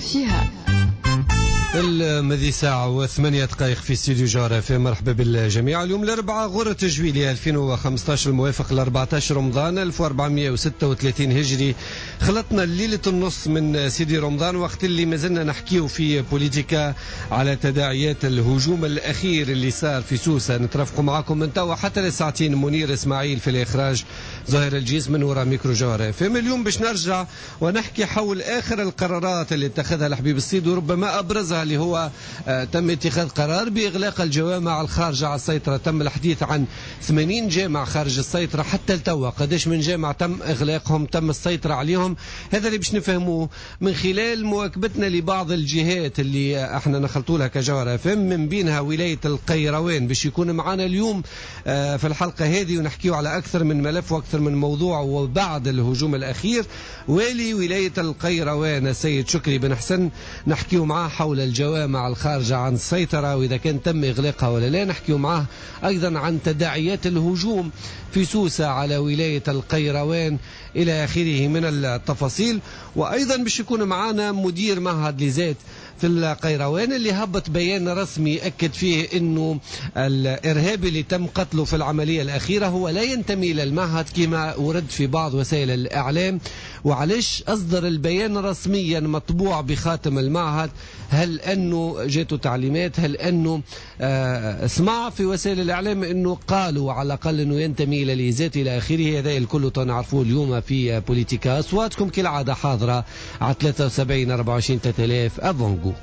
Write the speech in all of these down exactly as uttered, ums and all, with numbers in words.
فيها. المذي ساعة وثمانية دقائق في استوديو جارة في مرحبا بالجميع. اليوم الأربعاء غورة جويلية ألفين وخمسة عشر الموافق ل أربعة عشر رمضان ألف وأربعمائة وستة وثلاثين هجري. خلطنا ليلة النص من سيدي رمضان، وقت اللي ما زلنا نحكيه في بوليتيكا على تداعيات الهجوم الأخير اللي صار في سوسة. نترافقوا معكم من توا حتى لساعتين. منير إسماعيل في الإخراج، ظاهر الجيز من وراء ميكرو جارة. في اليوم باش نرجع ونحكي حول آخر القرارات اللي اتخذها الحبيب الصيد، وربما أبرزها اللي هو آه تم اتخاذ قرار بإغلاق الجوامع الخارجة عن السيطرة. تم الحديث عن ثمانين جامع خارج السيطرة حتى التوا. قداش من جامع تم إغلاقهم، تم السيطرة عليهم؟ هذا اللي باش نفهموه من خلال مواكبتنا لبعض الجهات اللي احنا نخلطوا لها كجارة فم، من بينها ولاية القيروان باش يكون معنا اليوم آه في الحلقة هذه، ونحكيه على أكثر من ملف وأكثر من موضوع. وبعد الهجوم الأخير والي ولاية القيروان السيد شكري بن حسن نحكيه معاه حول الجوامع الخارجة عن السيطرة وإذا كان تم إغلاقها ولا لا. نحكيه معاه أيضا عن تداعيات الهجوم في سوسة على ولاية القيروان إلى آخره من التفاصيل. وأيضا باش يكون معنا مدير معهد ليزات في القيروان اللي هبط بيان رسمي أكد فيه أنه الإرهابي اللي تم قتله في العملية الأخيرة هو لا ينتمي إلى المعهد كما ورد في بعض وسائل الإعلام. وعليش أصدر البيان رسميا مطبوع بخاتم المعهد؟ هل أنه جاته تعليمات؟ هل أنه آه اسمع في وسائل الإعلام أنه قالوا على الأقل أنه ينتمي إلى ليزات إلى آخره؟ هذا الكل تنعرفوه اليوم في بوليتيكا. أصواتكم كالعادة حاضرة على ثلاثة وسبعين أربعة وعشرين ثلاثة آلاف أفونجو.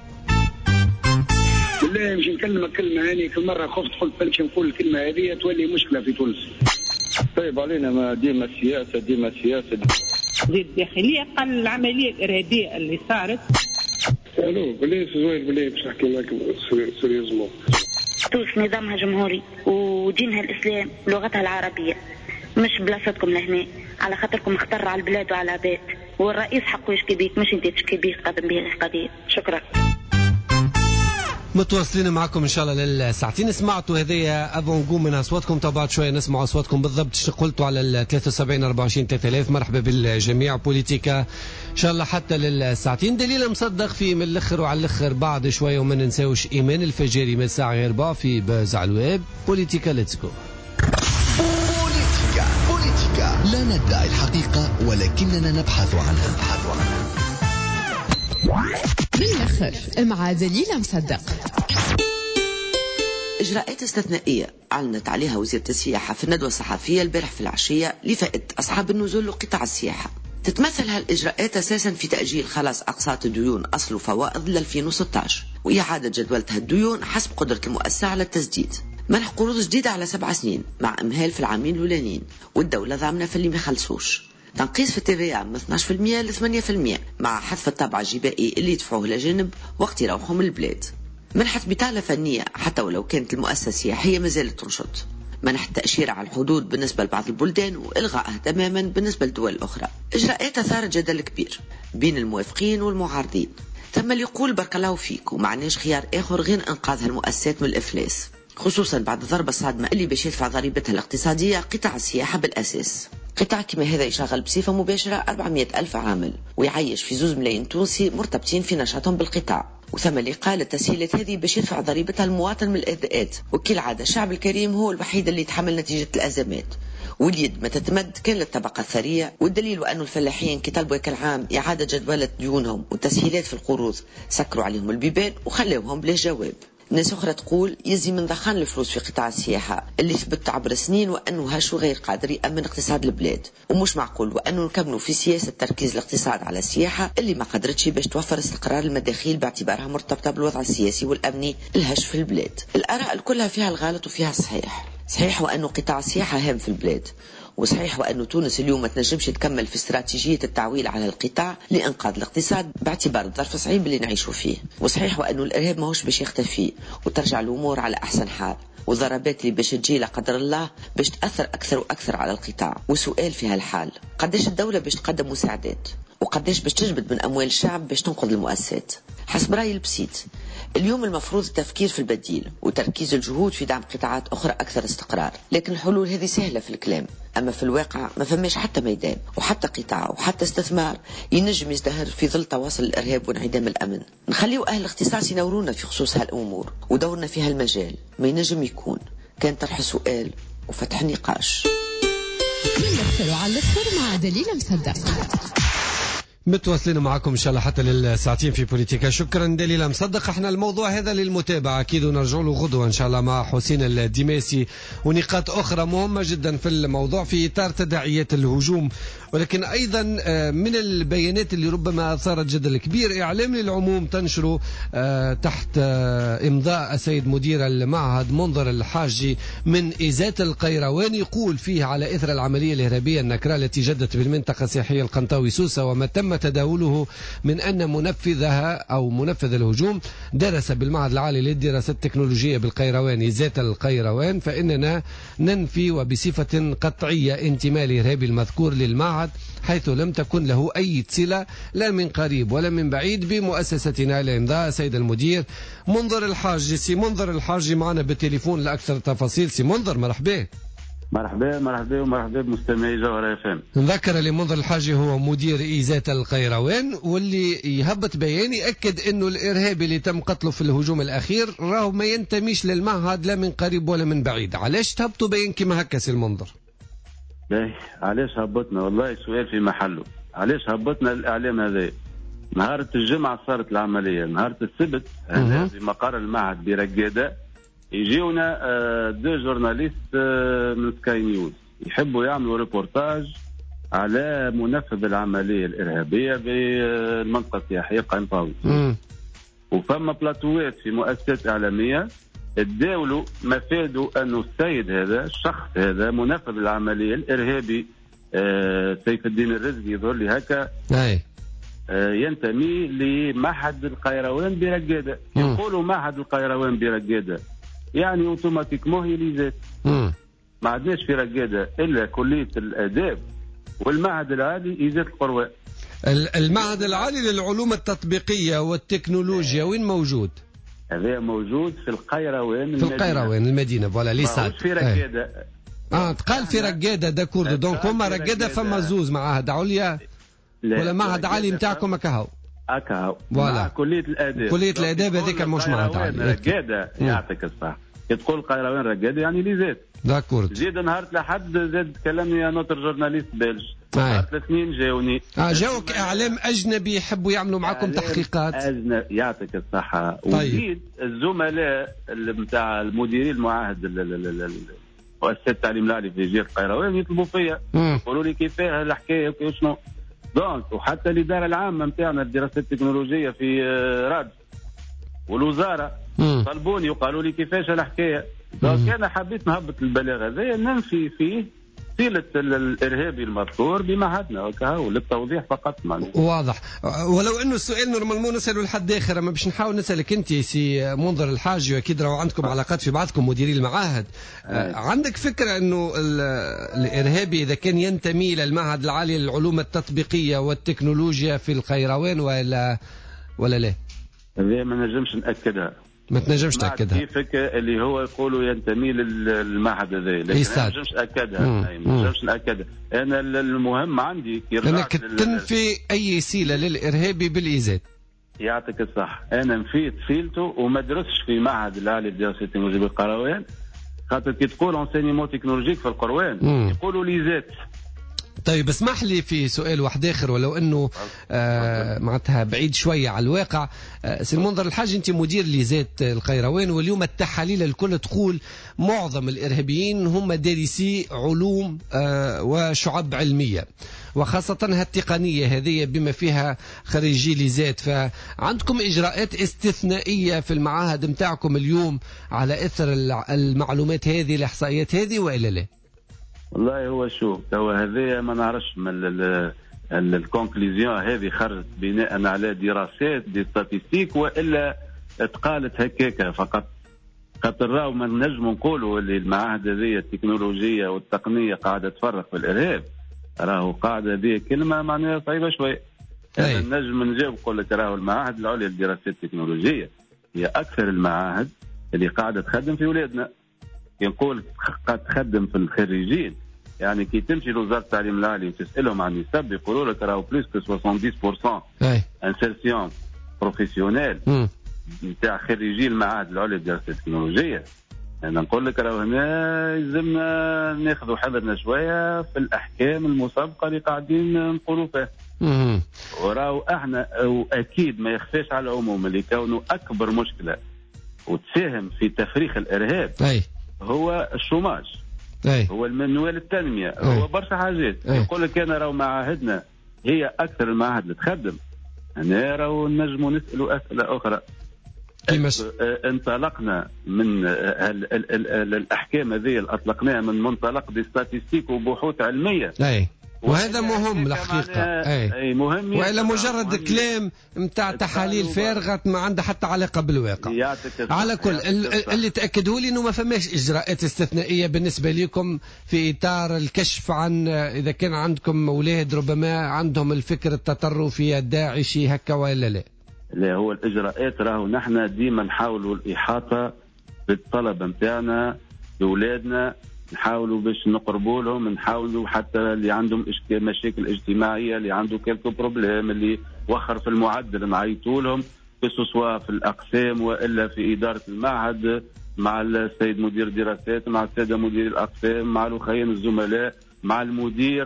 بالله مش نكلمك كلمة هاني كل مرة خفت قلت بلش نقول الكلمة هذه تولي مشكلة في تونس. طيب علينا ما ديما السياسة ديما السياسة دي الداخلية قال العملية الإرهابية اللي صارت. الو بالله زويل بالله باش نحكي معك سيريوزمون. تونس نظامها جمهوري ودينها الإسلام ولغتها العربية، مش بلاصتكم لهنا على خاطركم اختر على البلاد وعلى العباد، والرئيس حقه يشكي بيك مش انت تشكي بيه تقدم به القضية. شكرا. متواصلين معكم ان شاء الله للساعتين. سمعتوا هذه افونجو من اصواتكم، طبعا شويه نسمع اصواتكم بالضبط شو قلتوا على ال ثلاثة وسبعين أربعة وعشرين ثلاثة آلاف. مرحبا بالجميع. بوليتيكا ان شاء الله حتى للساعتين. دليل مصدق في من الاخر وعلى الاخر بعد شويه، وما ننساوش ايمان الفجاري من الساعه غير ربع في باز على الويب. بوليتيكا ليتس جو. بوليتيكا بوليتيكا لا ندعي الحقيقه ولكننا نبحث عنها نبحث عنها بالآخر مع دليل مصدق. إجراءات استثنائية أعلنت عليها وزيرة السياحة في الندوة الصحفية البارح في العشية لفائدة أصحاب النزول وقطاع السياحة. تتمثل هالإجراءات أساسا في تأجيل خلاص أقساط الديون أصل وفوائض ل ألفين وستة عشر وإعادة جدولة الديون حسب قدرة المؤسسة على التسديد. منح قروض جديدة على سبع سنين مع إمهال في العامين الأولانيين، والدولة ضامنة في اللي ما خلصوش. تنقيص في التي في إيه من اثناش بالمئة ل ثمانية بالمئة مع حذف الطابع الجبائي اللي يدفعوه لجانب وقت يروحهم البلاد. منحت بطالة فنية حتى ولو كانت المؤسسة السياحية مازالت تنشط. منحت تأشيرة على الحدود بالنسبة لبعض البلدان وإلغائها تماما بالنسبة لدول أخرى. إجراءات أثارت جدل كبير بين الموافقين والمعارضين. تم اللي يقول بارك الله فيك ومعناش خيار آخر غير إنقاذ هالمؤسسات من الإفلاس، خصوصا بعد الضربة الصادمة اللي باش يدفع ضريبتها الاقتصادية قطاع السياحة بالأساس. قطاع كما هذا يشغل بصفة مباشرة أربعمائة ألف عامل ويعيش في زوز ملايين تونسي مرتبطين في نشاطهم بالقطاع. وثم اللي قال التسهيلات هذه باش يدفع ضريبتها المواطن من الأداءات، وكالعادة الشعب الكريم هو الوحيد اللي يتحمل نتيجة الأزمات، واليد ما تتمد كان للطبقة الثرية. والدليل وأن الفلاحين كي طلبوا كالعام إعادة جدولة ديونهم وتسهيلات في القروض سكروا عليهم البيبان وخلوهم بلا جواب. ناس أخرى تقول يزي من دخان الفلوس في قطاع السياحة اللي ثبت عبر سنين وأنه هاشو غير قادر يأمن اقتصاد البلاد، ومش معقول وأنه نكملوا في سياسة تركيز الاقتصاد على السياحة اللي ما قدرتش باش توفر استقرار المداخيل باعتبارها مرتبطة بالوضع السياسي والأمني الهش في البلاد. الآراء كلها فيها الغلط وفيها الصحيح. صحيح وأنه قطاع السياحة هام في البلاد، وصحيح وأنه تونس اليوم ما تنجمش تكمل في استراتيجية التعويل على القطاع لإنقاذ الاقتصاد باعتبار الظرف الصعيب اللي نعيشوا فيه. وصحيح وأنه الإرهاب ماهوش باش يختفي وترجع الأمور على أحسن حال، والضربات اللي باش تجي لا قدر الله باش تأثر أكثر وأكثر على القطاع. وسؤال في هالحال قداش الدولة باش تقدم مساعدات وقداش باش تجبد من أموال الشعب باش تنقذ المؤسسات؟ حسب رأي البسيط اليوم المفروض التفكير في البديل وتركيز الجهود في دعم قطاعات أخرى أكثر استقرار، لكن الحلول هذه سهلة في الكلام، أما في الواقع ما فماش حتى ميدان وحتى قطاع وحتى استثمار ينجم يزدهر في ظل تواصل الإرهاب وانعدام الأمن. نخليو أهل الاختصاص ينورونا في خصوص هالأمور ودورنا في هالمجال ما ينجم يكون كان طرح سؤال وفتح نقاش. من الأكثر على الأكثر مع دليل مصدق. متواصلين معكم إن شاء الله حتى للساعتين في بوليتيكا. شكرا دليل مصدق. احنا الموضوع هذا للمتابعة أكيد ونرجع له غدوة إن شاء الله مع حسين الدماسي ونقاط أخرى مهمة جدا في الموضوع في إطار تداعيات الهجوم، ولكن أيضا من البيانات اللي ربما أثارت جدل كبير إعلام للعموم تنشره تحت إمضاء السيد مدير المعهد منظر الحاجي من إيزات القيروان، يقول فيه على إثر العملية الإرهابية النكراء التي جدت بالمنطقة السياحية القنطاوي سوسة وما تم تداوله من أن منفذها أو منفذ الهجوم درس بالمعهد العالي للدراسات التكنولوجية بالقيروان إيزات القيروان، فإننا ننفي وبصفة قطعية انتماء الإرهابي المذكور للمعهد حيث لم تكن له أي صلة لا من قريب ولا من بعيد بمؤسستنا. لإمضاء سيد المدير منظر الحاجي. سي منظر الحاجي معنا بالتليفون لأكثر تفاصيل. سي منظر مرحبا. مرحبا مرحبا ومرحبا بمستمعي جوهر اف ام. نذكر لي منظر الحاجي هو مدير إيزات القيروان واللي يهبط بيان يأكد انه الارهابي اللي تم قتله في الهجوم الاخير راهو ما ينتميش للمعهد لا من قريب ولا من بعيد. علاش تهبطوا بيان كما هكا سي المنظر؟ باهي علاش هبطنا؟ والله سؤال في محله. علاش هبطنا الاعلام هذا؟ نهار الجمعه صارت العمليه، نهار السبت هنا في مقر المعهد برقاده يجيونا دو جورناليست من سكاي نيوز يحبوا يعملوا ريبورتاج على منفذ العمليه الارهابيه بالمنطقه السياحيه قنطاوي، وفما بلاتوات في مؤسسات اعلاميه تداولوا مفاده انه السيد هذا الشخص هذا منفذ العمليه الارهابي سيف الدين الرزقي يظهر لي هكا ينتمي لمعهد القيروان برقاده. يقولوا معهد القيروان برقاده يعني اوتوماتيكمون هي ليزات. ما عندناش في رقاده الا كليه الاداب والمعهد العالي ايزات القروان. المعهد العالي للعلوم التطبيقيه والتكنولوجيا وين موجود؟ هذا موجود في القيروان. في القيروان المدينه فوالا ليسات في رقاده. اه تقال في رقاده داكور دونك هما رقاده فما زوز معاهد عليا ولا معهد عالي نتاعكم هكاهو؟ هكاهو فوالا كليه الاداب. كليه الاداب هذيك مش معهد عالي. رقاده يعطيك الصح. تقول القيروان رقاده يعني ليزات. داكور. زيد نهار لحد زاد كلمني نوتر جورناليست بلج. ثلاث سنين جاوني. اه جاوك اعلام اجنبي يحبوا يعملوا معكم تحقيقات. أجنبي يعطيك الصحه. طيب. وزيد الزملاء نتاع المديرين المعاهد مؤسسه التعليم العالي في جهه القيروان يطلبوا فيا يقولوا لي كيفاه الحكايه وشنو. دونك وحتى الاداره العامه نتاعنا الدراسات التكنولوجيه في راد والوزاره طلبوني وقالوا لي كيفاش الحكايه. دونك انا حبيت نهبط البلاغ هذا ننفي فيه صلة الارهابي المذكور بمعهدنا وكهو للتوضيح فقط. معنا واضح. ولو انه السؤال نورمالمون نساله لحد اخر، اما باش نحاول نسالك انت سي منظر الحاجي واكيد راهو عندكم علاقات في بعضكم مديري المعاهد. آه. عندك فكره انه الارهابي اذا كان ينتمي الى المعهد العالي للعلوم التطبيقيه والتكنولوجيا في القيروان ولا ولا لا؟ هذه ما نجمش ناكدها. ما تنجمش تاكدها. كيفك اللي هو يقولوا ينتمي للمعهد هذا، لكن ما نجمش ناكدها. ما نجمش ناكدها. انا المهم عندي انك تنفي اي سيله للارهابي بالايزاد. يعطيك الصح. انا نفيت فيلته وما درسش في معهد العالي للدراسات التكنولوجيه بالقروان، خاطر كي تقول انسينيمون تكنولوجيك في القروان يقولوا ليزات. طيب اسمح لي في سؤال واحد اخر ولو انه آه معناتها بعيد شويه على الواقع. آه سي المنظر الحاج انت مدير ليزات القيروان، واليوم التحاليل الكل تقول معظم الارهابيين هم دارسي علوم آه وشعب علميه وخاصة هالتقنية هذه بما فيها خريجي ليزات، فعندكم إجراءات استثنائية في المعاهد متاعكم اليوم على إثر المعلومات هذه الإحصائيات هذه وإلا لا؟ والله هو شوف هو هذه ما نعرفش من الكونكليزيون هذه خرجت بناء على دراسات دي ستاتيستيك والا تقالت هكاك فقط. خاطر راهو ما نجموا نقولوا اللي المعاهد هذه التكنولوجيه والتقنيه قاعده تفرق في الارهاب، راهو قاعده هذه كلمه معناها صعيبه شويه. انا نجم نجاوب نقول لك راهو المعاهد العليا للدراسات التكنولوجيه هي اكثر المعاهد اللي قاعده تخدم في اولادنا. نقول قد تخدم في الخريجين، يعني كي تمشي لوزاره التعليم العالي وتسالهم عن النسب يقولوا لك راهو بلوس كو سبعين بالمئة انسيرسيون بروفيسيونيل نتاع خريجي المعاهد العليا للدراسات التكنولوجيه. انا نقول لك راهو هنا يلزمنا ناخذوا حذرنا شويه في الاحكام المسبقه اللي قاعدين نقولوا فيها. وراهو احنا واكيد ما يخفاش على العموم اللي كونه اكبر مشكله وتساهم في تفريخ الارهاب أي. هو الشوماج، أي. هو المنوال التنميه، أي. هو برشا حاجات. يقول لك انا راهو معاهدنا هي اكثر المعاهد اللي تخدم، هنا راهو نجموا نسالوا اسئله اخرى. كيماش انطلقنا من ال ال ال ال الاحكام هذه اللي اطلقناها من منطلق دي ستاتستيك وبحوث علميه. أي. وهذا مهم الحقيقة. أي. أي مهم. وإلا مجرد كلام متاع تحاليل فارغة ما عندها حتى علاقة بالواقع. على كل اللي تأكدوا لي إنه ما فماش إجراءات استثنائية بالنسبة لكم في إطار الكشف عن إذا كان عندكم أولاد ربما عندهم الفكر التطرفي الداعشي هكا ولا لا؟ لا، هو الإجراءات راهو نحن ديما نحاولوا الإحاطة بالطلبة متاعنا لأولادنا، نحاولوا باش نقربوا لهم، نحاولوا حتى اللي عندهم مشاكل اجتماعيه، اللي عنده كلكو بروبليم، اللي وخر في المعدل نعيطوا لهم سواء في الاقسام والا في اداره المعهد مع السيد مدير الدراسات، مع الساده مدير الاقسام، مع الاخوين الزملاء، مع المدير.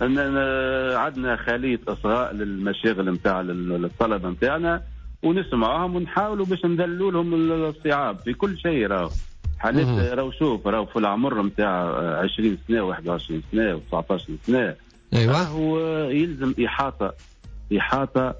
عندنا خليه اصغاء للمشاغل نتاع الطلبه نتاعنا ونسمعهم ونحاولوا باش ندلوا لهم الصعاب في كل شيء. راهو حالات راهو شوف راهو في العمر نتاع عشرين سنه واحد وعشرين سنه وتسعطاش سنه. ايوه هو يلزم احاطه احاطه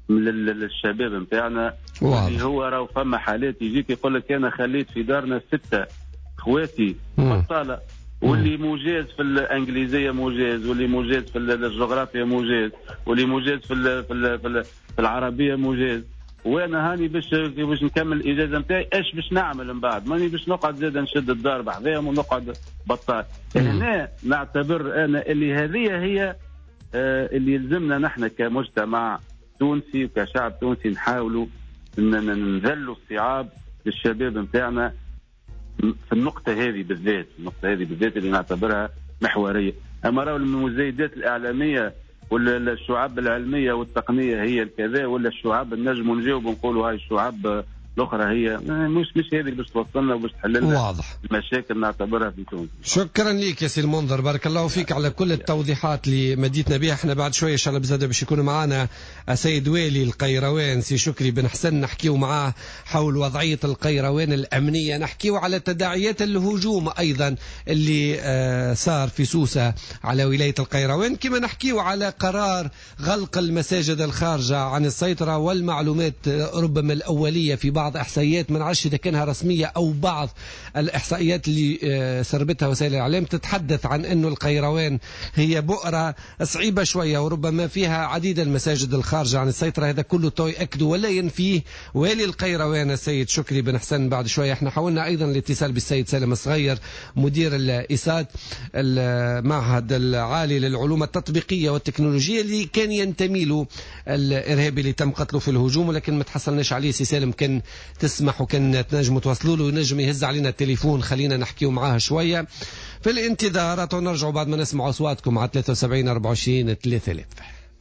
للشباب نتاعنا. اللي هو راهو فما حالات يجيك يقول لك انا خليت في دارنا سته اخواتي بطاله، واللي مجاز في الانجليزيه مجاز، واللي مجاز في الجغرافيا مجاز، واللي مجاز في في العربيه مجاز. وانا هاني باش باش نكمل الاجازه نتاعي ايش باش نعمل من بعد؟ ماني باش نقعد زاد نشد الدار بحذاهم ونقعد بطال. هنا نعتبر انا اللي هذه هي آه اللي يلزمنا نحن كمجتمع تونسي وكشعب تونسي نحاولوا نذلوا الصعاب للشباب نتاعنا في النقطه هذه بالذات، النقطه هذه بالذات اللي نعتبرها محوريه. اما راهو المزايدات الاعلاميه ولا الشعاب العلميه والتقنيه هي الكذا، ولا الشعاب النجم نجاوب ونقولوا هاي الشعاب الاخرى هي مش مش هذه باش توصلنا وباش تحل لنا واضح المشاكل نعتبرها في تونس. شكرا لك يا سي المنذر، بارك الله فيك على كل التوضيحات اللي مديتنا بها. احنا بعد شويه ان شاء الله بزاده باش يكون معنا السيد والي القيروان سي شكري بن حسن، نحكيو معاه حول وضعيه القيروان الامنيه، نحكيو على تداعيات الهجوم ايضا اللي آه صار في سوسه على ولايه القيروان، كما نحكيو على قرار غلق المساجد الخارجه عن السيطره والمعلومات ربما الاوليه في بعض احصائيات ما نعرفش اذا كانها رسميه او بعض الاحصائيات اللي سربتها وسائل الاعلام تتحدث عن انه القيروان هي بؤره صعيبه شويه وربما فيها عديد المساجد الخارجه عن السيطره. هذا كله تو ياكد ولا ينفيه والي القيروان السيد شكري بن حسن. بعد شويه احنا حاولنا ايضا الاتصال بالسيد سالم الصغير مدير الايساد المعهد العالي للعلوم التطبيقيه والتكنولوجيه اللي كان ينتمي له الارهابي اللي تم قتله في الهجوم، ولكن ما تحصلناش عليه. سي سالم كان تسمح وكان تنجموا توصلوا له ونجم يهز علينا التليفون، خلينا نحكيوا معاه شويه في الانتظار. ونرجعوا بعد ما نسمع اصواتكم على ثلاثة وسبعين أربعة وعشرين ثلاثة آلاف.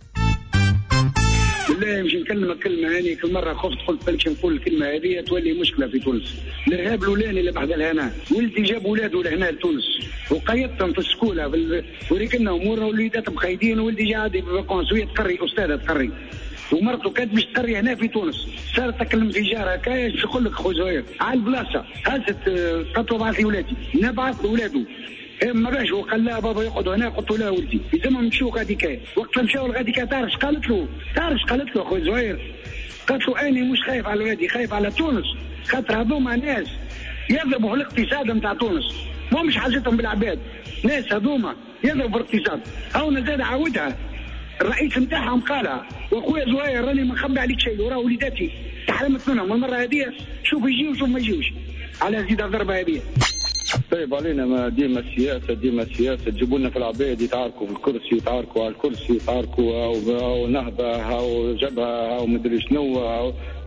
بالله مش نكلمك كلمه هاني كل مره خفت قلت بالك نقول الكلمه هذه تولي مشكله في تونس. الارهاب الاولاني اللي بعد الهنا ولدي جاب اولاده لهنا لتونس وقيدتهم في السكوله بال... وريكنا امور وليدات مقيدين، وولدي قاعد بفاكونس وهي تقري استاذه تقري ومرته كانت باش تقري هنا في تونس، صارت تكلم في جارها كاين شو يقول لك خو زهير على البلاصه هزت قالت له بعث لي ولادي، نبعث لاولاده ما باش وقال لا بابا يقعدوا هنا. قلت له لا ولدي يلزمهم يمشوا غادي كاين. وقت مشاو لغادي كاين تعرف قالت له تعرف قالت له خويا زهير، قالت له اني مش خايف على ولادي خايف على تونس، خاطر هذوما ناس يضربوا الاقتصاد نتاع تونس، ما مش حاجتهم بالعباد، ناس هذوما يضربوا الاقتصاد. او زاد عاودها الرئيس نتاعهم قالها، واخويا زهير راني ما نخبي عليك شيء، وراه وليداتي تحرمت منهم المره هذه، شوف يجيو وشوف ما يجيوش على زيد الضربه هذه. طيب علينا ما ديما السياسه ديما السياسه تجيبوا لنا في العباد يتعاركوا في الكرسي يتعاركوا على الكرسي يتعاركوا او نهضه او جبهه او مدري شنو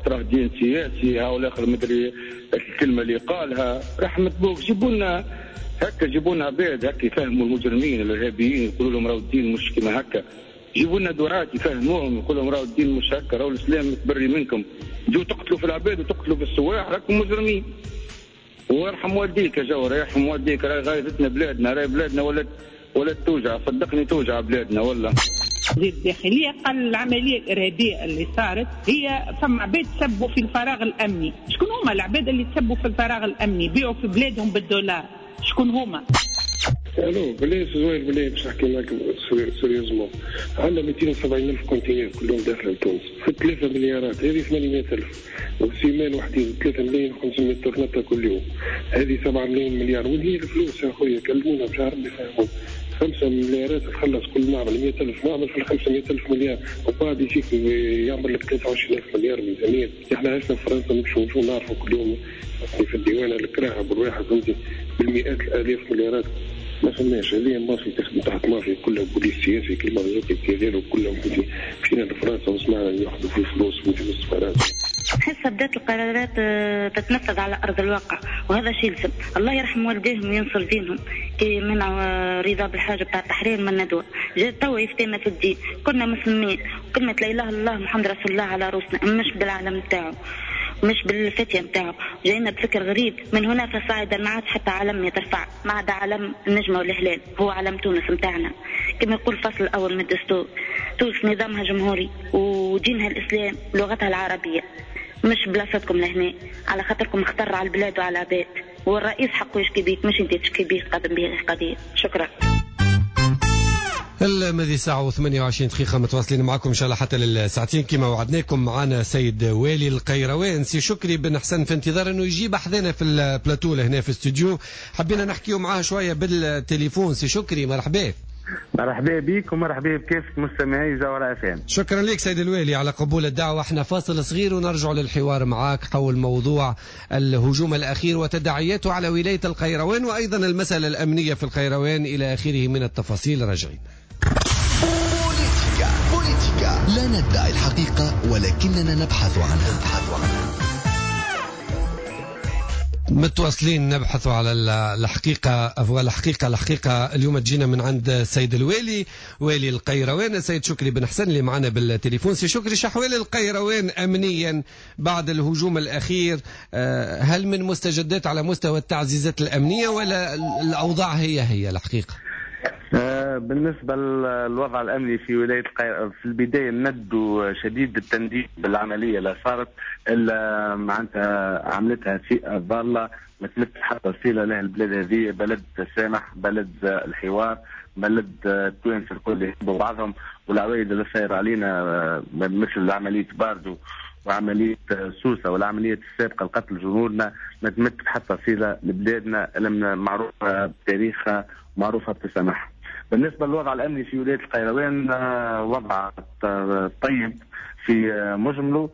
راه دين سياسي ها والاخر مدري الكلمه اللي قالها رحمة بوك. جيبوا لنا هكا، جيبوا لنا عباد هكا يفهموا المجرمين الارهابيين، يقولوا لهم راهو الدين مش كما هكا. جيبوا لنا دعاة يفهموهم، يقول لهم راهو الدين مش هكا، راهو الاسلام متبري منكم، جو تقتلوا في العباد وتقتلوا في السواح، راكم مجرمين. ويرحم والديك يا جوهر، يرحم والديك، راهي غايبتنا بلادنا، راهي بلادنا ولات ولات توجع، صدقني توجع بلادنا والله. وزير الداخلية قال العملية الإرهابية اللي صارت هي فما عباد تسبوا في الفراغ الأمني. شكون هما العباد اللي تسبوا في الفراغ الأمني بيعوا في بلادهم بالدولار؟ شكون هما؟ الو بلي زوير بلي باش نحكي معك سوريوزمون. عندنا مئتين وسبعين ألف كونتينر كلهم داخل لتونس في ثلاثة مليارات، هذه ثمانمائة ألف، وسيمان وحدين ثلاثة ملايين وخمسمائة طرنطة كل يوم، هذه سبعة ملايين مليار. وين هي الفلوس يا خويا؟ كلمونا باش عربي يفهمون. خمسة مليارات تخلص كل معمل مئة ألف معمل في خمسمائة ألف مليار، وبعد يجيك يعمل لك ثلاثة وعشرين ألف مليار ميزانية. احنا عشنا في فرنسا نمشوا نشوفوا نعرفوا كل يوم في الديوان الكراهه بالواحد فهمتي بالمئات الالاف مليارات. ما فهمناش هذه مافيا تخدم تحت مافيا كلها بوليس سياسي كل مرزوق الكيزير وكلهم فهمتي. مشينا لفرنسا وسمعنا ياخذوا في الفلوس فهمتي بالسفارات. حسب بدات القرارات تتنفذ على ارض الواقع، وهذا شيء لزم. الله يرحم والديهم وينصر دينهم كي منعوا رضا بالحاجه بتاع التحرير من الندوه. جات توا يفتينا في الدين، كنا مسلمين وكلمه لا اله الا الله محمد رسول الله على روسنا، مش بالعالم نتاعو مش بالفتية نتاعو. جاينا بفكر غريب من هنا فصاعدا، ما عاد حتى علم يترفع، ما عدا علم النجمة والهلال، هو علم تونس نتاعنا. كما يقول الفصل الأول من الدستور، تونس نظامها جمهوري ودينها الإسلام ولغتها العربية، مش بلاصتكم لهنا على خاطركم اختر على البلاد وعلى العباد، والرئيس حقه يشكي بيك مش انت تشكي بيه تقدم به القضية. شكرا. المذي ساعة وثمانية وعشرين دقيقة متواصلين معكم إن شاء الله حتى للساعتين كما وعدناكم. معنا سيد والي القيروان. سي شكري بن حسن في انتظار أنه يجيب أحذنا في البلاتو هنا في الاستوديو، حبينا نحكيه معاه شوية بالتليفون. سي شكري مرحبا. مرحبا بك ومرحبا بكيفك مستمعي جوهر اف ام. شكرا لك سيد الوالي على قبول الدعوة. احنا فاصل صغير ونرجع للحوار معك حول موضوع الهجوم الأخير وتداعياته على ولاية القيروان وأيضا المسألة الأمنية في القيروان إلى آخره من التفاصيل. راجعين. بوليتيكا بوليتيكا لا ندعي الحقيقة ولكننا نبحث عنها. نبحث عنها. متواصلين نبحث على الحقيقة أو الحقيقة الحقيقة اليوم تجينا من عند السيد الوالي والي القيروان السيد شكري بن حسن اللي معنا بالتليفون. سي شكري، شحوال القيروان أمنيا بعد الهجوم الأخير؟ هل من مستجدات على مستوى التعزيزات الأمنية ولا الأوضاع هي هي الحقيقة؟ بالنسبة للوضع الأمني في ولاية القيروان في البداية ند شديد التنديد بالعملية اللي صارت إلا معناتها عملتها فئة ضالة ما تمت حتى صلة لها البلاد هذه، بلد التسامح، بلد الحوار، بلد التوانسة الكل يحبوا بعضهم، والعوايد اللي صاير علينا مثل عملية باردو وعملية سوسة والعملية السابقة لقتل جنودنا ما تمت حتى صلة لبلادنا إلا معروفة بتاريخها معروفة بتسامحها. بالنسبة للوضع الأمني في ولاية القيروان وضع طيب في مجمله.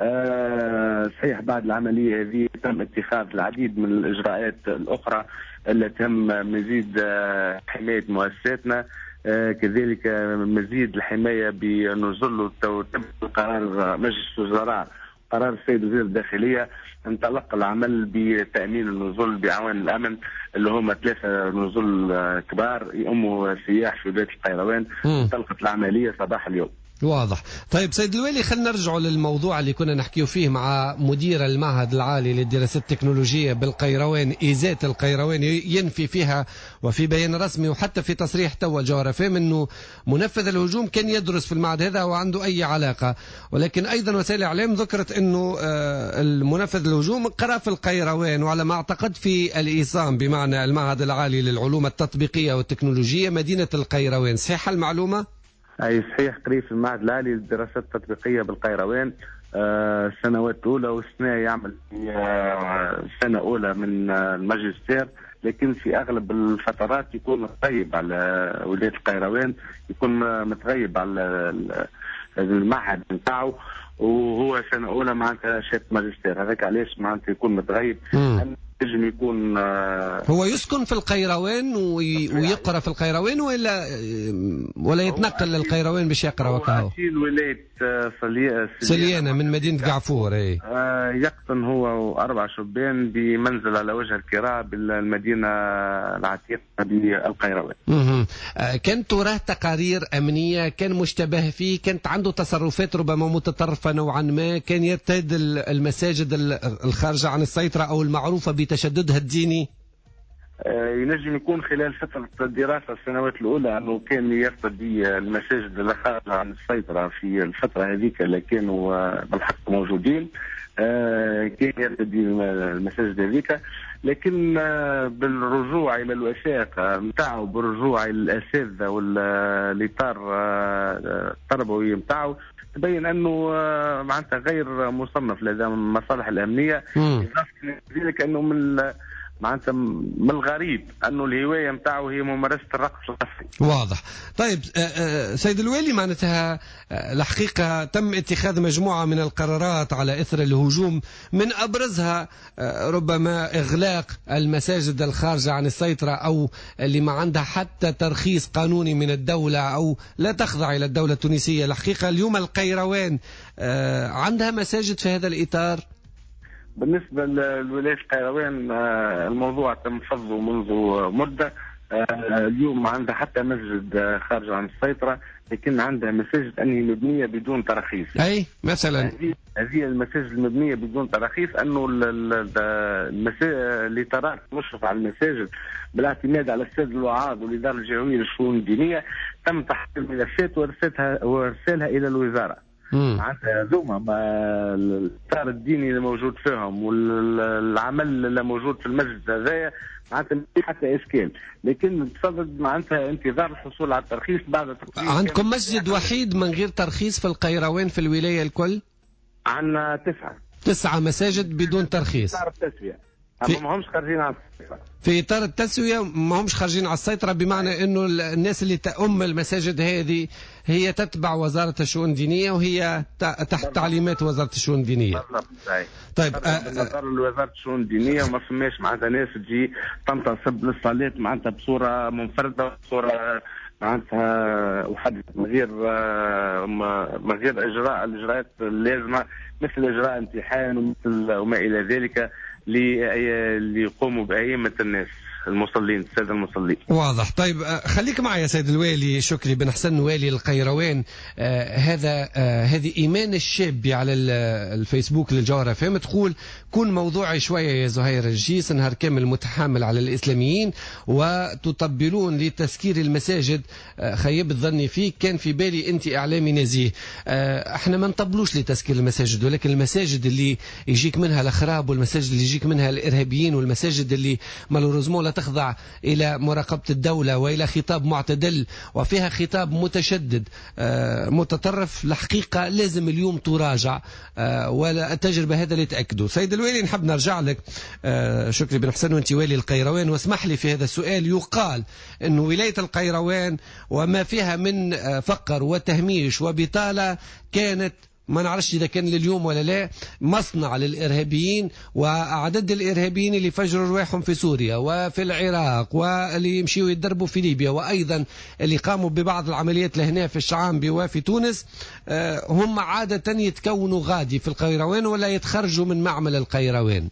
صحيح بعد العملية هذه تم اتخاذ العديد من الإجراءات الأخرى التي تم مزيد حماية مؤسساتنا، كذلك مزيد الحماية بنزول قرار مجلس الوزراء قرار السيد وزير الداخلية انطلق العمل بتأمين النزول بعوان الأمن اللي هم ثلاثة نزول كبار يؤموا سياح في ولاية القيروان. انطلقت العملية صباح اليوم. واضح. طيب سيد الوالي، خلينا نرجع للموضوع اللي كنا نحكيه فيه مع مدير المعهد العالي للدراسات التكنولوجية بالقيروان إيزات القيروان، ينفي فيها وفي بيان رسمي وحتى في تصريح توا جوهر فهم انه منفذ الهجوم كان يدرس في المعهد هذا وعنده اي علاقة، ولكن ايضا وسائل الاعلام ذكرت انه المنفذ الهجوم قرأ في القيروان وعلى ما اعتقد في الإيصام بمعنى المعهد العالي للعلوم التطبيقية والتكنولوجية مدينة القيروان. صحيحة المعلومة؟ أي صحيح، قريب في المعهد العالي للدراسات التطبيقية بالقيروان آه سنوات أولى والسنة يعمل في آه سنة أولى من آه الماجستير، لكن في أغلب الفترات يكون متغيب على ولاية القيروان، يكون متغيب على المعهد نتاعو وهو سنة أولى معناتها شهادة ماجستير. هذاك علاش معناتها يكون متغيب. ينجم يكون هو يسكن في القيروان ويقرأ في القيروان ولا ولا يتنقل للقيروان باش يقرأ وكاهو؟ في ولاية سليانة من مدينة قعفور. اي يقطن هو وأربع شبان بمنزل على وجه الكراء بالمدينة العتيقة بالقيروان. كانت تراه تقارير أمنية، كان مشتبه فيه، كانت عنده تصرفات ربما متطرفة نوعا ما، كان يرتد المساجد الخارجة عن السيطرة أو المعروفة بتشددها الديني. ينجم يكون خلال فترة الدراسة السنوات الأولى أنه كان يرتدي المساجد اللي خارجة عن السيطرة في الفترة هذيك اللي كانوا بالحق موجودين، كان يرتدي المساجد هذيك، لكن بالرجوع إلى الوثائق نتاعو، بالرجوع إلى الأساتذة والإطار التربوي نتاعو، تبين أنه معناتها غير مصنف لدى المصالح الأمنية. إضافة ذلك أنه من معناتها من الغريب أنه الهواية متاعه هي ممارسة الرقص القسري. واضح. طيب سيد الوالي، معناتها الحقيقة تم اتخاذ مجموعة من القرارات على إثر الهجوم، من أبرزها ربما إغلاق المساجد الخارجة عن السيطرة أو اللي ما عندها حتى ترخيص قانوني من الدولة أو لا تخضع إلى الدولة التونسية. الحقيقة اليوم القيروان عندها مساجد في هذا الإطار؟ بالنسبة لولاية القيروان الموضوع تم فضه منذ مدة. اليوم عندها حتى مسجد خارج عن السيطرة، لكن عندها مساجد أنها مبنية بدون تراخيص. أي مثلا هذه المساجد المبنية بدون تراخيص، أنه اللي تراك مشرف على المساجد بالاعتماد على السيد الوعاظ والإدارة الجهوية للشؤون الدينية تم تحضير ملفات وارسالها إلى الوزارة. معناتها هذوما الإطار الديني اللي موجود فيهم والعمل اللي موجود في المسجد هذايا معناتها حتى إشكال، لكن بصدد معناتها انتظار الحصول على الترخيص بعد. عندكم مسجد وحيد من غير ترخيص في القيروان في الولاية الكل؟ عندنا تسعة تسعة مساجد بدون ترخيص. إطار التسوية، أما ما همش خارجين على السيطرة. في إطار التسوية ما همش خارجين على السيطرة، بمعنى أنه الناس اللي تأم المساجد هذه هي تتبع وزارة الشؤون الدينية وهي تحت تعليمات وزارة الشؤون الدينية. طيب نظر لوزارة الشؤون الدينية وما فماش معناتها ناس تجي تنتصب للصلاة معناتها بصورة منفردة، بصورة معناتها وحدة من غير من غير إجراء الإجراءات اللازمة مثل إجراء امتحان ومثل وما إلى ذلك اللي يقوموا بأئمة الناس المصلين، السادة المصلين. واضح. طيب خليك معي يا سيد الوالي شكري بن حسن والي القيروان. آه هذا آه هذه إيمان الشابي على الفيسبوك للجوهرة فهم تقول كون موضوعي شوية يا زهير الجيس، نهار كامل متحامل على الإسلاميين وتطبلون لتسكير المساجد. آه خيب الظني فيك، كان في بالي أنت إعلامي نزيه. آه احنا ما نطبلوش لتسكير المساجد، ولكن المساجد اللي يجيك منها الأخراب والمساجد اللي يجيك منها الإرهابيين والمساجد اللي مالوريزمون لا تخضع إلى مراقبة الدولة وإلى خطاب معتدل وفيها خطاب متشدد آه متطرف، الحقيقة لازم اليوم تراجع. آه ولا التجربة هذا اللي تأكدوا. سيد الوالي نحب نرجع لك آه شكري بن حسن وانت والي القيروان، واسمح لي في هذا السؤال. يقال أن ولاية القيروان وما فيها من آه فقر وتهميش وبطالة كانت ما نعرفش إذا كان لليوم ولا لا مصنع للإرهابيين وأعداد الإرهابيين اللي فجروا رواحهم في سوريا وفي العراق واللي يمشيوا يتدربوا في ليبيا وأيضا اللي قاموا ببعض العمليات لهنا في الشعامبي وفي تونس. هم عادة يتكونوا غادي في القيروان ولا يتخرجوا من معمل القيروان؟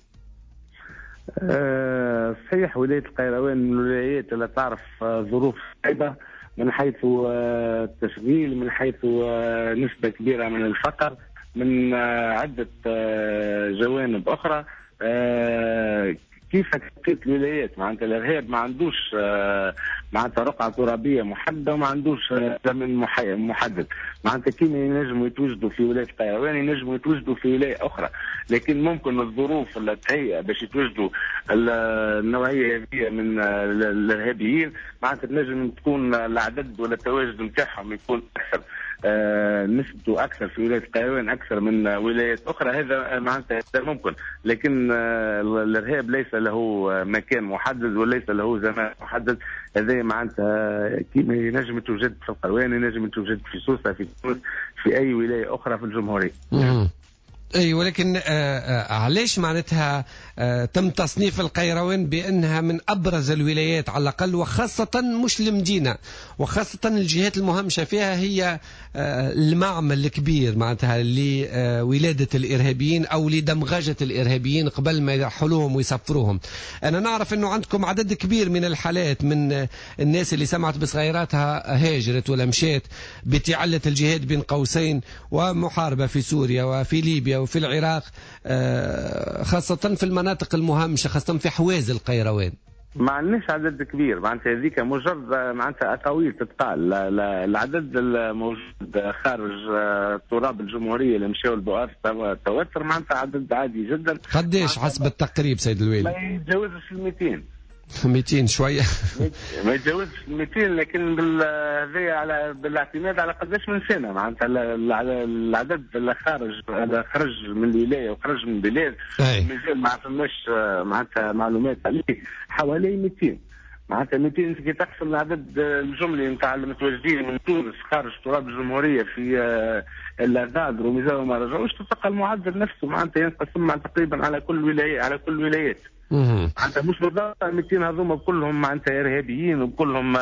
أه صحيح، ولاية القيروان من الولايات اللي تعرف ظروف صعبة من حيث التشغيل، من حيث نسبة كبيرة من الفقر، من عدة جوانب أخرى. كيف كيف الولايات معناتها الإرهاب ما عندوش معناتها رقعة ترابية محددة وما عندوش زمن محدد. معناتها كيما ينجموا يتوجدوا في ولاية القيروان ينجموا يتوجدوا في ولاية أخرى، لكن ممكن الظروف اللي تهيأ باش يتوجدوا النوعية هذه من الإرهابيين معناتها تنجم تكون العدد ولا التواجد نتاعهم يكون أكثر، آه نسبته أكثر في ولاية القيروان أكثر من ولايات أخرى. هذا معناتها ممكن، لكن آه الإرهاب ليس له مكان محدد وليس له زمان محدد. هذا معناتها كيما ينجم توجد في القيروان ينجم توجد في سوسة في تونس في أي ولاية أخرى في الجمهورية. اي ولكن آه علاش معناتها آه تم تصنيف القيروان بانها من ابرز الولايات على الاقل، وخاصه مش المدينه، وخاصه الجهات المهمشه فيها هي آه المعمل الكبير معناتها لولاده الارهابيين او لدمغجه الارهابيين قبل ما يرحلوهم ويسفروهم. انا نعرف انه عندكم عدد كبير من الحالات من الناس اللي سمعت بصغيراتها هاجرت ولا مشات بتعلة الجهاد بين قوسين ومحاربه في سوريا وفي ليبيا وفي العراق، خاصة في المناطق المهمشة، خاصة في حواز القيروان. ما عندناش عدد كبير معناتها، هذيك مجرد معناتها اقاويل تتقال. العدد الموجود خارج تراب الجمهوريه اللي مشاو لبؤاس توتر معناتها عدد عادي جدا. قديش حسب التقريب سيد الوالي؟ ما يتجاوزش ال مئتين. مئتين شويه. ما يتجاوزش مئتين، لكن هذا على بالاعتماد على قداش من سنه معناتها العدد اللي خارج اللي خرج من الولايه وخرج من البلاد مازال ما عرفناش معناتها معلومات عليه، حوالي مئتين معناتها مئتين. كي تقسم العدد الجملي نتاع المتواجدين من تونس خارج تراب الجمهوريه في الأذاذر وميزان وما رجعوش، تلقى المعدل نفسه معناتها ينقسم تقريبا على كل ولايه على كل الولايات. معناتها مش بالضبط مئتين هذوما كلهم معناتها ارهابيين وكلهم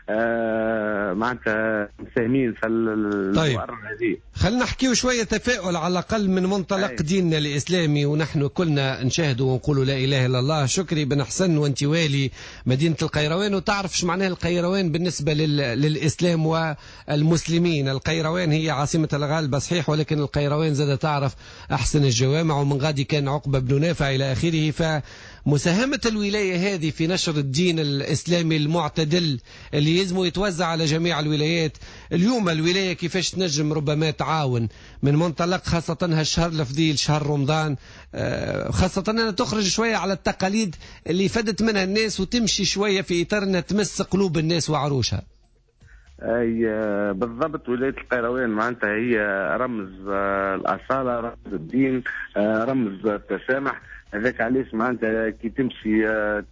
آه معناتها مساهمين في المؤامرة هذه. خلينا نحكيو شويه تفاؤل على الاقل من منطلق أي. ديننا الاسلامي، ونحن كلنا نشاهدوا ونقولوا لا اله الا الله. شكري بن حسن وانت والي مدينه القيروان، وتعرف ايش معناه القيروان بالنسبه لل... للاسلام والمسلمين. القيروان هي عاصمه الغالبه صحيح، ولكن القيروان زاد تعرف احسن الجوامع، ومن غادي كان عقبه بن نافع الى اخره. فمساهمه الولايه هذه في نشر الدين الاسلامي المعتدل اللي يلزمه يتوزع على جميع الولايات. اليوم الولايه كيفاش تنجم ربما تعاون من منطلق خاصة هالشهر الفضيل شهر رمضان، خاصة أنها تخرج شوية على التقاليد اللي فدت منها الناس وتمشي شوية في إطار أنها تمس قلوب الناس وعروشها. أي بالضبط، ولاية القيروان معناتها هي رمز الأصالة، رمز الدين، رمز التسامح. هذاك علاش معناتها كي تمشي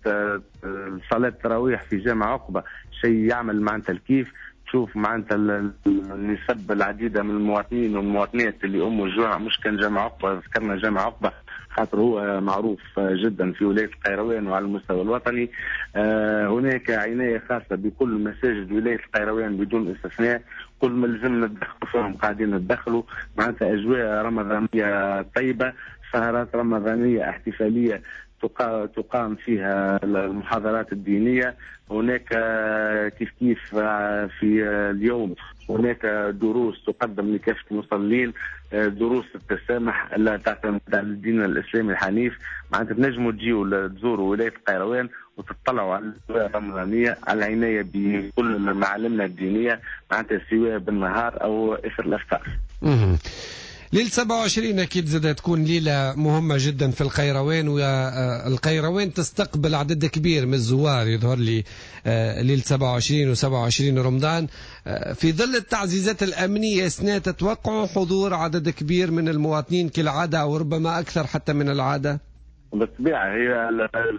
صلاة التراويح في جامع عقبة شيء يعمل معناتها الكيف. تشوف معناتها النسب العديدة من المواطنين والمواطنات اللي أموا الجوع. مش كان جامع عقبة، ذكرنا جامع عقبة خاطر هو معروف جدا في ولاية القيروان وعلى المستوى الوطني. هناك عناية خاصة بكل مساجد ولاية القيروان بدون استثناء. كل ما لازمنا ندخلوا فيهم قاعدين ندخلوا معناتها أجواء رمضانية طيبة، سهرات رمضانية احتفالية تقام فيها المحاضرات الدينية. هناك كيف كيف في اليوم هناك دروس تقدم لكافة المصلين، دروس التسامح لا تعتمد على الدين الإسلامي الحنيف. معناتها تنجموا تجيوا تزوروا ولاية القيروان وتطلعوا على الأجواء الرمضانية، على العناية بكل معالمنا الدينية معناتها سواء بالنهار أو إثر الإفطار. ليلة سبعة وعشرين أكيد زادت تكون ليلة مهمة جدا في القيروان، والقيروان تستقبل عدد كبير من الزوار. يظهر لي ليلة سبعة وعشرين وسبعة وعشرين رمضان في ظل التعزيزات الأمنية سنة تتوقع حضور عدد كبير من المواطنين كالعادة أو ربما أكثر حتى من العادة. بالطبيعة هي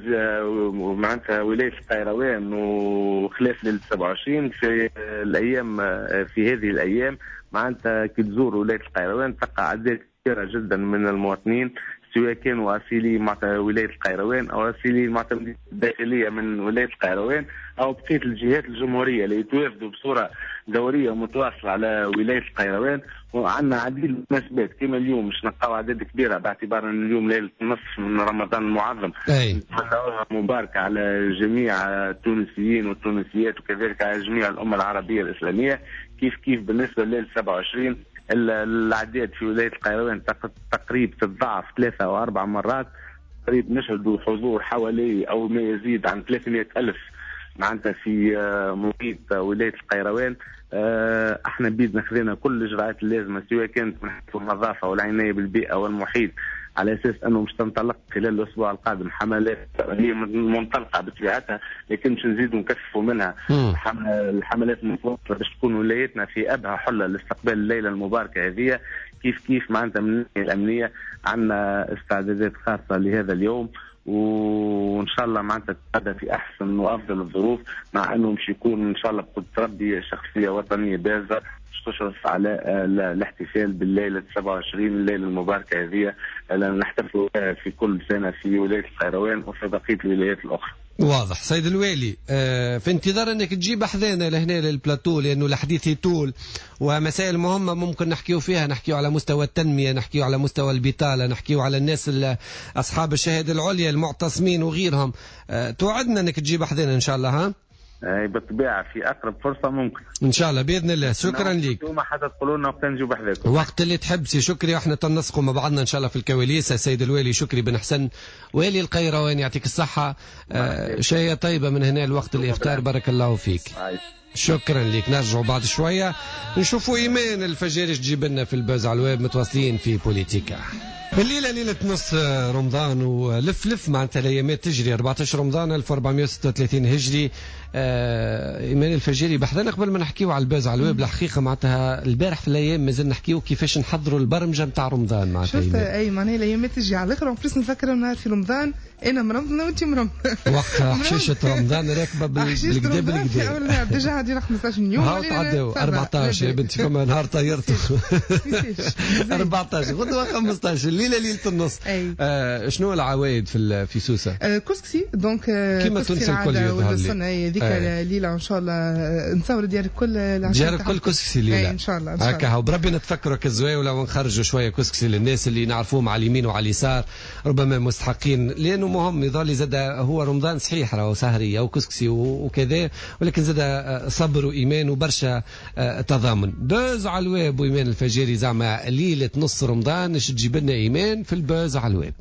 معناتها ولاية القيروان وخلاف ليلة سبعة وعشرين في الأيام في هذه الأيام معناتها كي تزور ولاية القيروان تلقى أعداد كثيرة جدا من المواطنين، سواء كانوا أصيلي معناتها ولاية القيروان أو أصيلي معناتها داخلية من ولاية القيروان أو بقية الجهات الجمهورية اللي يتوافدوا بصورة دورية متواصلة على ولاية القيروان. وعندنا عديد المناسبات كما اليوم مش نلقاو أعداد كبيرة باعتبار أن اليوم ليلة نصف من رمضان المعظم. مباركة على جميع التونسيين والتونسيات وكذلك على جميع الأمة العربية الإسلامية. كيف كيف بالنسبة لليلة سبعة وعشرين الأعداد في ولاية القيروان تقريبا تتضاعف ثلاثة أو أربع مرات. تقريبا نشهدوا حضور حوالي أو ما يزيد عن ثلاثمائة ألف معناتها في محيط ولاية القيروان. احنا بيدنا خذينا كل الإجراءات اللازمة سواء كانت من حيث النظافة والعناية بالبيئة والمحيط، على اساس انه مش تنطلق خلال الاسبوع القادم حملات هي منطلقه بطبيعتها، لكن مش نزيدوا نكثفوا منها. الحملات المتواصله باش تكون ولايتنا في ابهى حله لاستقبال الليله المباركه هذه. كيف كيف معناتها من الناحيه الامنيه عندنا استعدادات خاصه لهذا اليوم، وان شاء الله معناتها تتغدى في احسن وافضل الظروف، مع انه مش يكون ان شاء الله بقدرة ربي شخصيه وطنيه بارزه تشرف على الاحتفال بالليله سبعة وعشرين الليله المباركه هذه اللي نحتفل في كل سنه في ولايه القيروان وفي بقيه الولايات الاخرى. واضح. سيد الوالي، آه في انتظار انك تجيب حذانا لهنا للبلاتو، لانه الحديث يطول ومسائل مهمه ممكن نحكيو فيها، نحكيو على مستوى التنميه، نحكيو على مستوى البطاله، نحكيو على الناس اصحاب الشهاده العليا المعتصمين وغيرهم. آه توعدنا انك تجيب حذانا ان شاء الله. ها اي بالطبيعه في اقرب فرصه ممكن ان شاء الله باذن الله. شكرا لك. انتم حتى تقولوا لنا وقت نجيو بحذاكم وقت اللي تحب سي شكري، احنا تنسقوا مع بعضنا ان شاء الله في الكواليس. السيد الوالي شكري بن حسن والي القيروان يعطيك الصحه. آه شيء طيبه من هنا الوقت الافطار، بارك الله فيك. شكرا لك. نرجعوا بعد شويه نشوفوا ايمان الفجاري تجيب لنا في البوز على الويب. متواصلين في بوليتيكا. الليلة ليلة نص رمضان ولف لف معناتها الأيامات تجري. أربعة عشر رمضان ألف وأربعمائة وستة وثلاثين هجري. آه إيمان الفجيري بحثنا قبل ما نحكيو على الباز على الويب الحقيقة معناتها البارح في الأيام مازال نحكيو كيفاش نحضروا البرمجة نتاع رمضان معناتها. شفت أي معناها الأيامات تجي على الآخر ونفرس نفكر نهار في رمضان أنا مرمضنا وأنت مرمض. وقتها حشيشة رمضان راكبة بالكدا بالكدا. أول نهار ديجا عادي خمسطاش يوم. هاو تعداو أربعة عشر يا بنتي، فما نهار طيرته أربعة عشر غدوة خمسة عشر الليلة ليلة النص. آه شنو العوايد في في سوسة؟ آه كسكسي دونك آه كيما تونس الكل يظهر لي هذيك الليلة ان شاء الله نصور ديال الكل ديال الكل كسكسي الليلة ان شاء الله هكا وبربي نتفكروا كالزواوله ونخرجوا شويه كسكسي للناس اللي نعرفوهم على اليمين وعلى اليسار ربما مستحقين، لانه مهم يظل زاد هو رمضان صحيح راهو سهريه وكسكسي وكذا، ولكن زاد صبر وايمان وبرشا تضامن. دوز على الويب وايمان الفجيري زعما ليله نص رمضان اش تجيب لنا ايمان في البوز على الويب.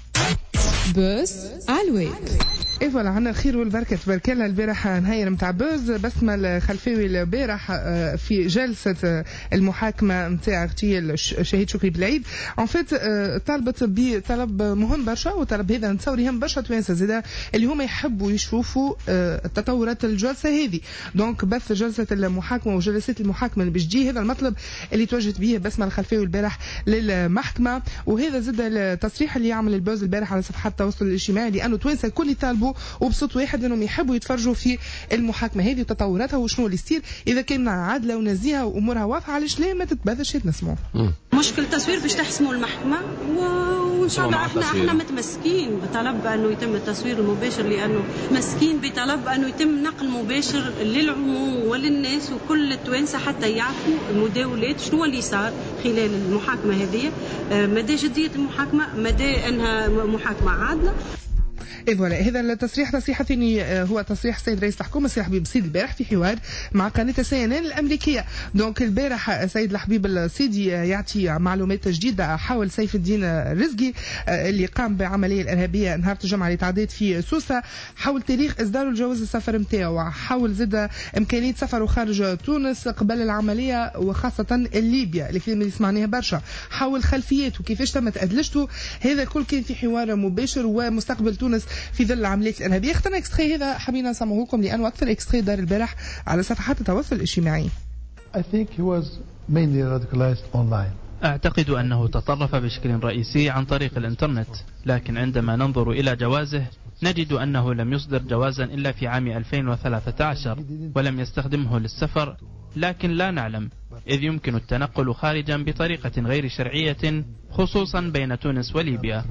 بوز على الويب. ايه فوالا عندنا الخير والبركه تبارك الله. البارح نهاير نتاع بوز بسمه الخلفاوي البارح في جلسه المحاكمه نتاع اغتيال الشهيد شكري بالعيد ان فيت طالبت بطلب مهم برشا، وطلب هذا نتصور يهم برشا توانسه زاده اللي هما يحبوا يشوفوا تطورات الجلسه هذه. دونك بث جلسه المحاكمه وجلسات المحاكمه اللي باش تجي، هذا المطلب اللي توجهت به بسمه الخلفاوي البارح للمحكمه. وهذا زاد التصريح اللي يعمل البوز البارح على صفحات التواصل الاجتماعي، لانه توانسه الكل يطالبوا وبصوت واحد انهم يحبوا يتفرجوا في المحاكمه هذه وتطوراتها وشنو اللي يصير، اذا كان عادله ونزيهه وامورها واضحه علاش لا ما تتبادلش نسمعوا. مشكل التصوير باش تحسموا المحكمه وان شاء الله احنا احنا متمسكين بطلب انه يتم التصوير المباشر، لانه مسكين بطلب انه يتم نقل مباشر للعموم وللناس وكل التوانسه حتى يعرفوا المداولات شنو اللي صار خلال المحاكمه هذه، مدى جديه المحاكمه، مدى انها محاكمه عادله. إيه فوالا هذا التصريح. تصريح ثاني هو تصريح السيد رئيس الحكومة السي حبيب السيد البارح في حوار مع قناة سي ان ان الأمريكية. دونك البارح السيد الحبيب السيدي يعطي معلومات جديدة حول سيف الدين الرزقي اللي قام بعملية الإرهابية نهار الجمعة اللي تعديت في سوسة، حول تاريخ إصدار الجواز السفر نتاعو، حول زاد إمكانية سفره خارج تونس قبل العملية وخاصة ليبيا اللي اللي سمعناها برشا، حول خلفياته وكيفاش تمت أدلجته. هذا كل كان في حوار مباشر ومستقبل تونس في ظل العمليات الإرهابية. اخترنا اكستري هذا حبينا نسمعه لكم لأنه أكثر اكستري دار البارح على صفحات التواصل الاجتماعي. I think he was mainly radicalized online. أعتقد أنه تطرف بشكل رئيسي عن طريق الإنترنت، لكن عندما ننظر إلى جوازه نجد أنه لم يصدر جوازا إلا في عام ألفين وثلاثة عشر ولم يستخدمه للسفر، لكن لا نعلم إذ يمكن التنقل خارجا بطريقة غير شرعية خصوصا بين تونس وليبيا.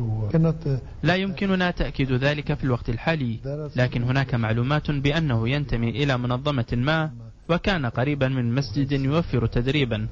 لا يمكننا تأكيد ذلك في الوقت الحالي، لكن هناك معلومات بأنه ينتمي إلى منظمة ما وكان قريبا من مسجد يوفر تدريبا.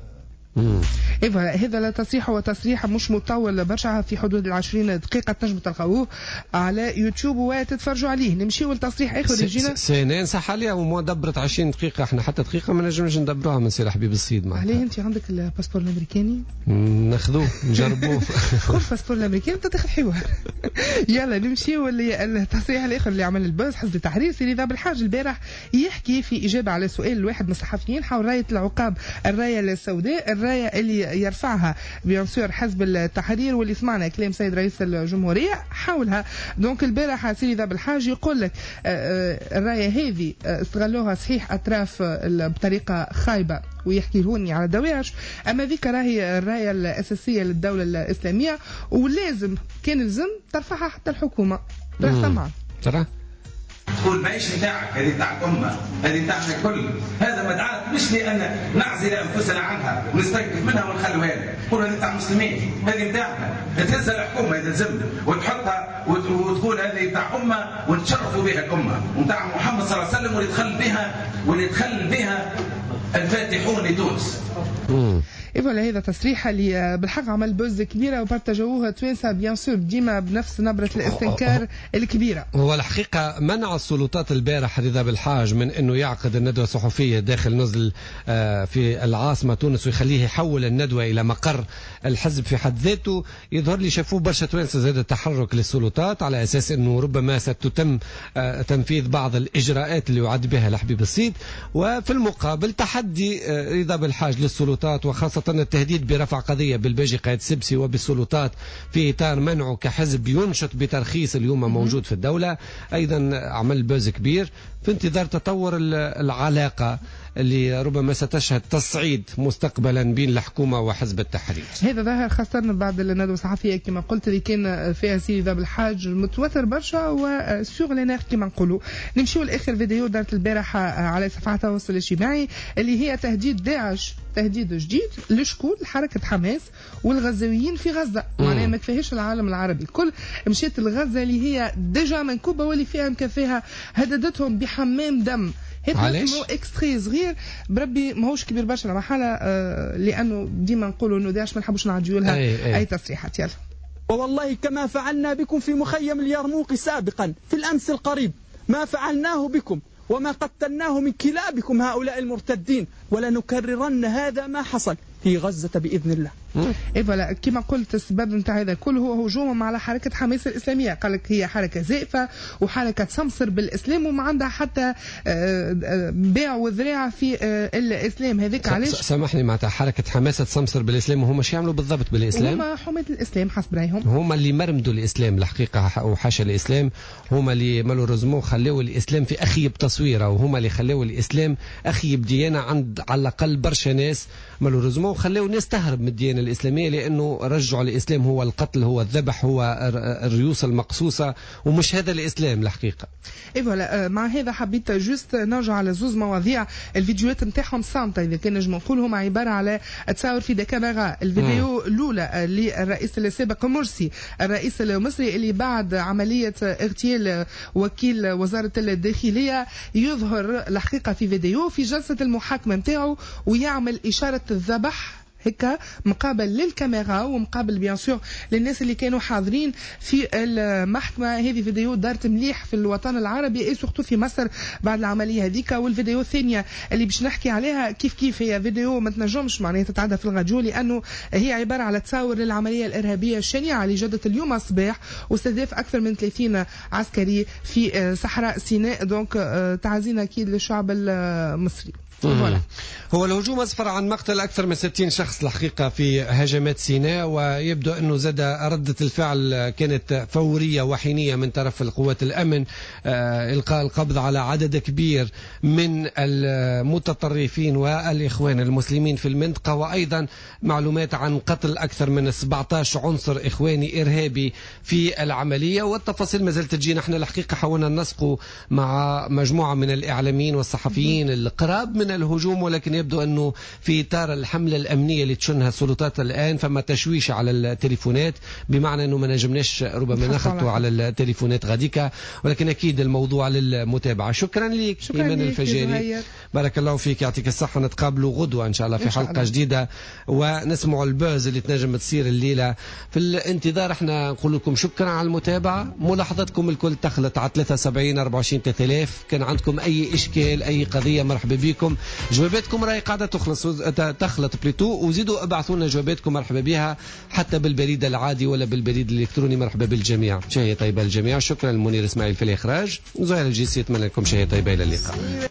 إيه هذا التصريح هو تصريح مش مطول برشا في حدود العشرين دقيقة، تنجموا تلقاوه على يوتيوب وتتفرجوا عليه. نمشيو لتصريح آخر يجينا سينين صح عليها وما دبرت عشرين دقيقة، احنا حتى دقيقة ما نجمش ندبروها من سي حبيب السيد. معها عليه انت عندك الباسبور الامريكاني ناخذوه نجربوه. خذ الباسبور الامريكاني انت تاخذ حوار. يلا نمشيو للتصريح الآخر اللي عمل البوز حزب التحرير سيدي ذا بالحاج البارح يحكي في إجابة على سؤال الواحد من الصحفيين حول راية العقاب، الراية السوداء، الراية اللي يرفعها بيان سور حزب التحرير واللي سمعنا كلام سيد رئيس الجمهورية حولها. دونك البارح سيدي ذا بالحاج يقول لك الراية هذه استغلوها صحيح أطراف بطريقة خايبة ويحكي لهوني على دواعش، أما ذيك راهي الراية الأساسية للدولة الإسلامية ولازم كان لزم ترفعها حتى الحكومة. سمع ترى تقول ماهيش نتاعك، هذه نتاع الامه، هذه نتاعنا الكل. هذا مدعاة مش لان نعزل انفسنا عنها ونستنكف منها ونخلوها لها، نقول هذه نتاع المسلمين، هذه نتاعنا. تهزها الحكومه اذا تلزم وتحطها وتقول هذه نتاع امه ونتشرفوا بها الامه ونتاع محمد صلى الله عليه وسلم، واللي دخل بها واللي دخل بها الفاتحون لتونس. إيفولا هذا تصريح اللي بالحق عمل بوز كبيرة وبارتاجوها توانسة بيان سور ديما بنفس نبرة الاستنكار الكبيرة. هو الحقيقة منع السلطات البارح رضا بالحاج من أنه يعقد الندوة الصحفية داخل نزل في العاصمة تونس ويخليه يحول الندوة إلى مقر الحزب في حد ذاته. يظهر لي شافوه برشا توانسة زاد تحرك للسلطات على أساس أنه ربما ستتم تنفيذ بعض الإجراءات اللي يعد بها الحبيب الصيد، وفي المقابل تحدي رضا بالحاج للسلطات وخاصة التهديد برفع قضية بالباجي قائد سبسي وبالسلطات في إطار منعه كحزب ينشط بترخيص اليوم موجود في الدولة. أيضا عمل بوز كبير في انتظار تطور العلاقة اللي ربما ستشهد تصعيد مستقبلا بين الحكومة وحزب التحرير. هذا ظاهر خاصة بعد الندوة الصحفية كما قلت اللي كان فيها سيدي ذا بالحاج متوتر برشا وسيغ لينير كما نقولوا. نمشيو لآخر فيديو دارت البارحة على صفحة التواصل الاجتماعي اللي هي تهديد داعش، تهديد جديد لشكون؟ لحركة حماس والغزاويين في غزة. معناها ما كفاهش العالم العربي الكل مشيت لغزة اللي هي ديجا منكوبة واللي فيها مكفاها هددتهم بحمام دم. علاش؟ اكستري صغير بربي ماهوش كبير برشا مرحلة آه لأنه ديما نقولوا إنه داعش ما نحبوش نعديوا لها أي, أي. أي تصريحات. يلا. والله كما فعلنا بكم في مخيم اليرموك سابقا في الأمس القريب ما فعلناه بكم وما قتلناه من كلابكم هؤلاء المرتدين، ولنكررن هذا ما حصل في غزة بإذن الله. إيه فوالا كما قلت السبب نتاع هذا كله هو هجومهم على حركة حماس الإسلامية. قال لك هي حركة زائفة وحركة تسمسر بالإسلام وما عندها حتى بيع وذراع في الإسلام. هذيك علاش سامحني معناتها حركة حماس تسمسر بالإسلام وهم مش يعملوا بالضبط بالإسلام؟ هم حماة الإسلام حسب رأيهم، هم اللي مرمدوا الإسلام الحقيقة وحاشا الإسلام، هم اللي مالوريزمون خلوا الإسلام في أخيب تصويره، وهم اللي خلوا الإسلام أخيب ديانة عند على الأقل برشا ناس مالوريزمون، خلوا الناس تهرب من الديانة الإسلامية لأنه رجعوا الإسلام هو القتل هو الذبح هو الريوس المقصوصة، ومش هذا الإسلام الحقيقة. إيه فوالا مع هذا حبيت جوست نرجع على زوز مواضيع. الفيديوهات نتاعهم صامتة إذا كان نجم نقول هم عبارة على تصاور في كاميرا. الفيديو الأولى للرئيس السابق مرسي الرئيس المصري اللي بعد عملية اغتيال وكيل وزارة الداخلية يظهر الحقيقة في فيديو في جلسة المحاكمة نتاعو ويعمل إشارة الذبح هكا مقابل للكاميرا ومقابل بيان سور للناس اللي كانوا حاضرين في المحكمة. هذه فيديو دارت مليح في الوطن العربي اي سورتو في مصر بعد العملية هذيك. والفيديو الثانية اللي باش نحكي عليها كيف كيف هي فيديو ما تنجمش معناها تتعدى في الراديو لأنه هي عبارة على تصاور للعملية الإرهابية الشنيعة اللي جدت اليوم الصباح واستهداف أكثر من ثلاثين عسكري في صحراء سيناء. دونك تعزين أكيد للشعب المصري. هو الهجوم أسفر عن مقتل أكثر من ستين شخص الحقيقة في هجمات سيناء، ويبدو أنه زاد ردة الفعل كانت فورية وحينية من طرف القوات الأمن، آه إلقاء القبض على عدد كبير من المتطرفين والإخوان المسلمين في المنطقة، وأيضا معلومات عن قتل أكثر من سبعة عشر عنصر إخواني إرهابي في العملية. والتفاصيل ما زالت تجينا. احنا الحقيقة حاولنا ننسق مع مجموعة من الإعلاميين والصحفيين القراب من الهجوم، ولكن يبدو أنه في إطار الحملة الأمنية اللي تشنها السلطات الآن فما تشويش على التليفونات، بمعنى أنه ما نجمناش ربما نخلطوا على التليفونات غاديكا، ولكن أكيد الموضوع للمتابعة. شكرا لك إيمان الفجاري، بارك الله فيك، يعطيك الصحة. نتقابلوا غدوة إن شاء الله في حلقة جديدة ونسمعوا البوز اللي تنجم تصير الليلة. في الانتظار احنا نقول لكم شكرا على المتابعة. ملاحظتكم الكل تخلط على ثلاثة وسبعين أربعة وعشرين ثلاثة آلاف. كان عندكم أي إشكال أي قضية مرحبا بكم. جواباتكم راهي قاعدة تخلص تخلط بليتو، وزيدوا ابعثوا لنا جواباتكم مرحبا بها حتى بالبريد العادي ولا بالبريد الإلكتروني. مرحبا بالجميع. شهية طيبة للجميع. شكرا لمنير إسماعيل في الإخراج، وزهير الجيسي. أتمنى لكم شهية طيبة. إلى اللقاء.